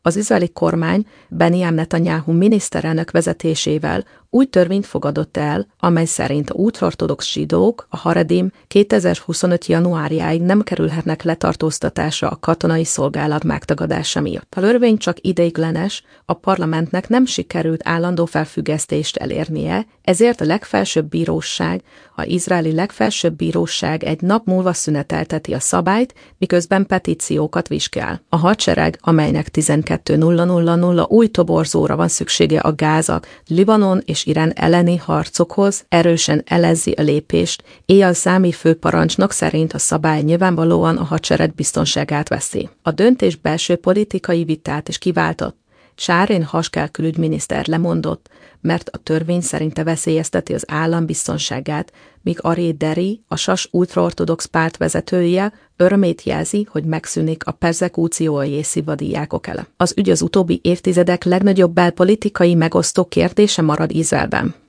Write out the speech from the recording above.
Az izraeli kormány Benjamin Netanyahu miniszterelnök vezetésével új törvényt fogadott el, amely szerint a ultraortodox zsidók, a haredim 2025. januárjáig nem kerülhetnek letartóztatásra a katonai szolgálat megtagadása miatt. A törvény csak ideiglenes, a parlamentnek nem sikerült állandó felfüggesztést elérnie, ezért a legfelsőbb bíróság, az izraeli legfelsőbb bíróság egy nap múlva szünetelteti a szabályt, miközben petíciókat vizsgál. A hadsereg, amelynek 12.000 új toborzóra van szüksége a Gáza, Libanon és Irán elleni harcokhoz, erősen ellenzi a lépést, Eyal-Szami főparancsnok szerint a szabály nyilvánvalóan a hadsereg biztonságát veszi. A döntés belső politikai vitát is kiváltott. Sárin Haskell külügyminiszter lemondott, mert a törvény szerinte veszélyezteti az állam biztonságát, míg Arie Deri, a Sas ultraortodox párt vezetője örömét jelzi, hogy megszűnik a perzekúció a jésziva diákok ellen. Az ügy az utóbbi évtizedek legnagyobb belpolitikai megosztó kérdése marad Izraelben.